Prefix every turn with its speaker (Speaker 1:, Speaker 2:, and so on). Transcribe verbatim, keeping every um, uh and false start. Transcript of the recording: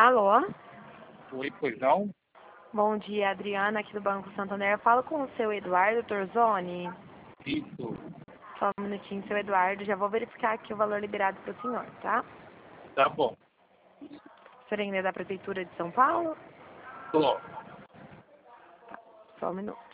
Speaker 1: Alô?
Speaker 2: Oi, pois não?
Speaker 1: Bom dia, Adriana, aqui do Banco Santander. Eu falo com o seu Eduardo Torzoni.
Speaker 2: Isso.
Speaker 1: Só um minutinho, seu Eduardo. Já vou verificar aqui o valor liberado para o senhor, tá?
Speaker 2: Tá bom.
Speaker 1: O senhor ainda é da Prefeitura de São Paulo?
Speaker 2: Tô.
Speaker 1: Só um minuto.